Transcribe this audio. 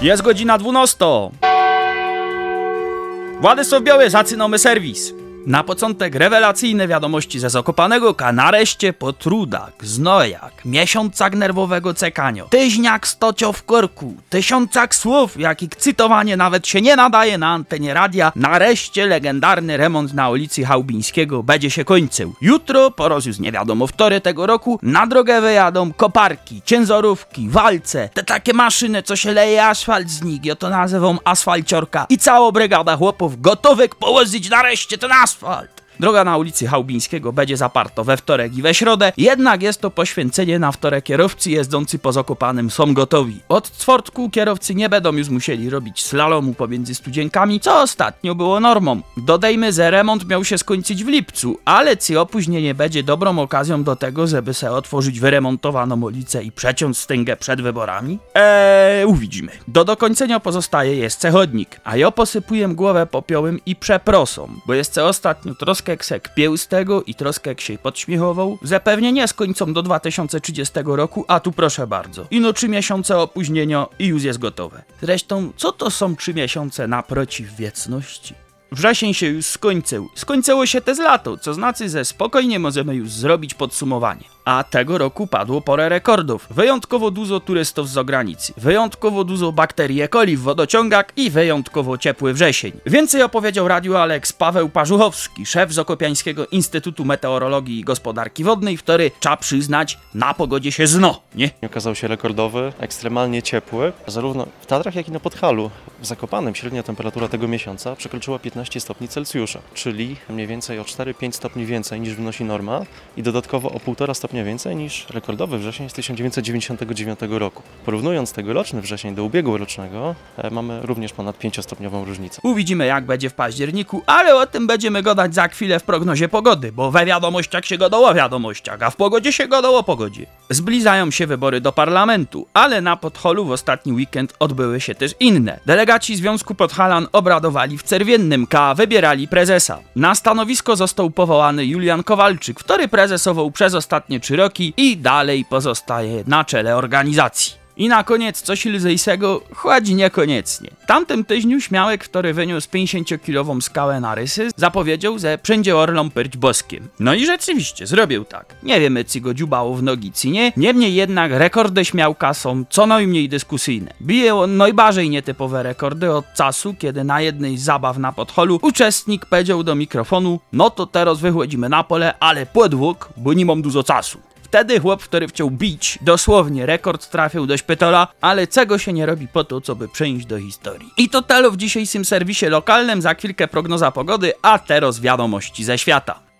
Jest godzina 12. Władysław Biały, zaczynamy serwis. Na początek rewelacyjne wiadomości ze Zakopanego, nareszcie po trudach, znojach, miesiącach nerwowego czekania, tyźniak stocio w korku, tysiącach słów, jakich cytowanie nawet się nie nadaje na antenie radia, nareszcie legendarny remont na ulicy Chałbińskiego będzie się kończył. Jutro, po już nie wiadomo wtory tego roku, na drogę wyjadą koparki, ciężarówki, walce, te takie maszyny, co się leje asfalt z nich, ja to nazywam asfalciorka, i cała brygada chłopów gotowych położyć nareszcie ten asfalt. Droga na ulicy Chałbińskiego będzie zaparto we wtorek i we środę, jednak jest to poświęcenie na wtorek. Kierowcy jeżdżący po Zakopanem są gotowi. Od czwartku kierowcy nie będą już musieli robić slalomu pomiędzy studzienkami, co ostatnio było normą. Dodajmy, że remont miał się skończyć w lipcu, ale czy opóźnienie będzie dobrą okazją do tego, żeby se otworzyć wyremontowaną ulicę i przeciąć stęgę przed wyborami? Uwidzimy. Do dokończenia pozostaje jeszcze chodnik, a ja posypuję głowę popiołem i przeprosom, bo jeszcze ostatnio troszkę ksek pieł z tego i troszkę ksiej podśmiechował, że pewnie nie skończą do 2030 roku, a tu proszę bardzo. Ino 3 miesiące opóźnienia i już jest gotowe. Zresztą, co to są 3 miesiące naprotiv wieczności? Wrzesień się już skończył. Skończyło się też lato, co znaczy, że spokojnie możemy już zrobić podsumowanie. A tego roku padło parę rekordów. Wyjątkowo dużo turystów z zagranicy, wyjątkowo dużo bakterii E. coli w wodociągach i wyjątkowo ciepły wrzesień. Więcej opowiedział Radio Alex Paweł Parzuchowski, szef Zakopiańskiego Instytutu Meteorologii i Gospodarki Wodnej, który, trzeba przyznać, na pogodzie się zno, nie? Okazał się rekordowy, ekstremalnie ciepły, zarówno w Tatrach, jak i na Podhalu. W Zakopanem średnia temperatura tego miesiąca przekroczyła 15 stopni Celsjusza, czyli mniej więcej o 4-5 stopni więcej niż wynosi norma i dodatkowo o 1,5 stopnia więcej niż rekordowy wrzesień z 1999 roku. Porównując tegoroczny wrzesień do ubiegłorocznego, mamy również ponad 5-stopniową różnicę. Uwidzimy, jak będzie w październiku, ale o tym będziemy gadać za chwilę w prognozie pogody, bo we wiadomościach się gadało o wiadomościach, a w pogodzie się gadało o pogodzie. Zbliżają się wybory do parlamentu, ale na Podholu w ostatni weekend odbyły się też inne. Delegaci Związku Podhalan obradowali w Cerwiennym K, wybierali prezesa. Na stanowisko został powołany Julian Kowalczyk, który prezesował przez ostatnie 3 roki i dalej pozostaje na czele organizacji. I na koniec coś lżejszego, choć niekoniecznie. W tamtym tygodniu Śmiałek, który wyniósł 50-kilową skałę na rysy, zapowiedział, że wszędzie orlom pyrć boskiem. No i rzeczywiście, zrobił tak. Nie wiemy, czy go dziubało w nogi, czy nie. Niemniej jednak rekordy Śmiałka są co najmniej dyskusyjne. Bije on najbardziej nietypowe rekordy od czasu, kiedy na jednej z zabaw na Podholu uczestnik powiedział do mikrofonu: no to teraz wychodzimy na pole, ale podwóg, bo nie mam dużo czasu. Wtedy chłop, który chciał bić dosłownie rekord, trafił do szpitala, ale czego się nie robi po to, co by przejść do historii. I to tyle w dzisiejszym serwisie lokalnym, za chwilkę prognoza pogody, a teraz wiadomości ze świata.